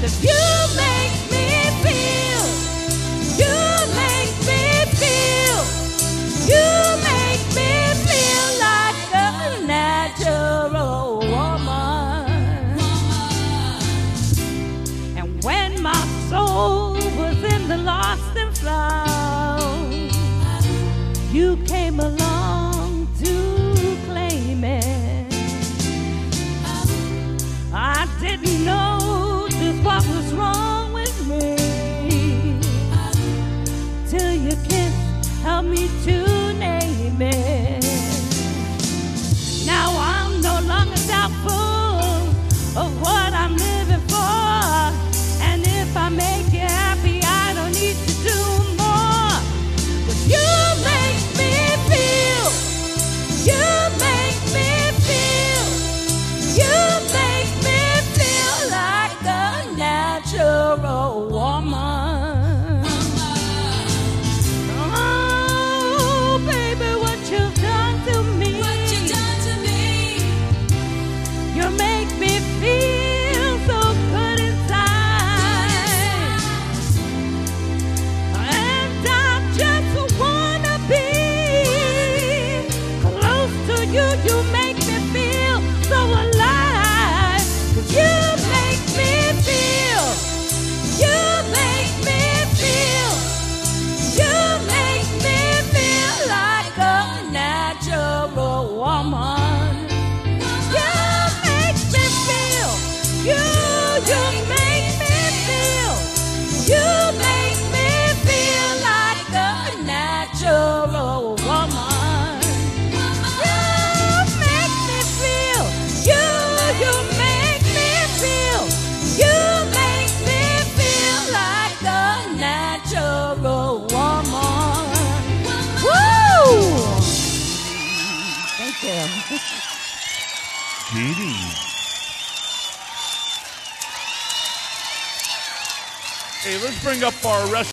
'Cause you make me feel, you make me feel, you make me feel like a natural woman. And when my soul was in the lost and found, you came along to claim it. I didn't know just what was wrong with me till your kiss helped me to name it. Now I'm no longer doubtful of what I'm living for, and if I make you happy, I don't need to do more. 'Cause you make me feel, you make me feel, you make me feel like a natural woman. Oh, baby, what you've done to me. You make me feel so good inside. And I just wanna be close to you. You make me feel so alive. 'Cause you make me feel, you make me feel, you make me feel like a natural woman. You make me feel, you make me feel, you make me feel like a natural woman. You make me feel, you make me feel, you make me feel like a natural woman. Woo! Thank you. Dee. Hey, let's bring up our